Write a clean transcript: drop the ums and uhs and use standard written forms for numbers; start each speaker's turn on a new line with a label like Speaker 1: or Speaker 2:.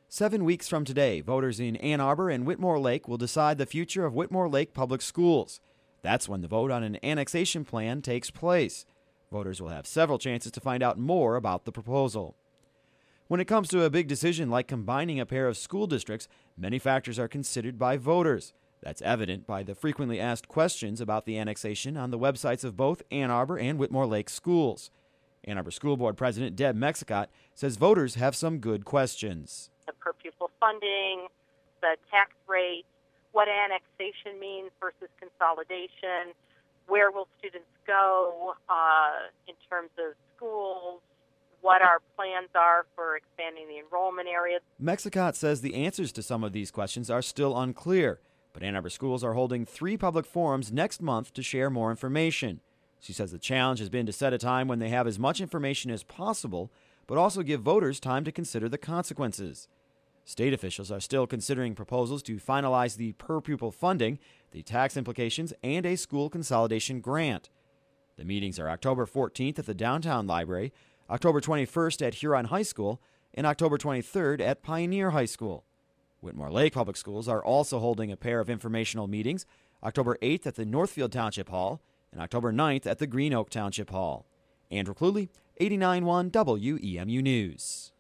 Speaker 1: 7 weeks from today, voters in Ann Arbor and Whitmore Lake will decide the future of Whitmore Lake Public Schools. That's when the vote on an annexation plan takes place. Voters will have several chances to find out more about the proposal. When it comes to a big decision like combining a pair of school districts, many factors are considered by voters. That's evident by the frequently asked questions about the annexation on the websites of both Ann Arbor and Whitmore Lake schools. Ann Arbor School Board President Deb Mexicott says voters have some good questions.
Speaker 2: The per pupil funding, the tax rate, what annexation means versus consolidation, where will students go in terms of schools, what our plans are for expanding the enrollment area.
Speaker 1: Mexicott says the answers to some of these questions are still unclear, but Ann Arbor schools are holding 3 public forums next month to share more information. She says the challenge has been to set a time when they have as much information as possible, but also give voters time to consider the consequences. State officials are still considering proposals to finalize the per-pupil funding, the tax implications, and a school consolidation grant. The meetings are October 14th at the Downtown Library, October 21st at Huron High School, and October 23rd at Pioneer High School. Whitmore Lake Public Schools are also holding a pair of informational meetings, October 8th at the Northfield Township Hall and October 9th at the Green Oak Township Hall. Andrew Cluley, 89.1 WEMU News.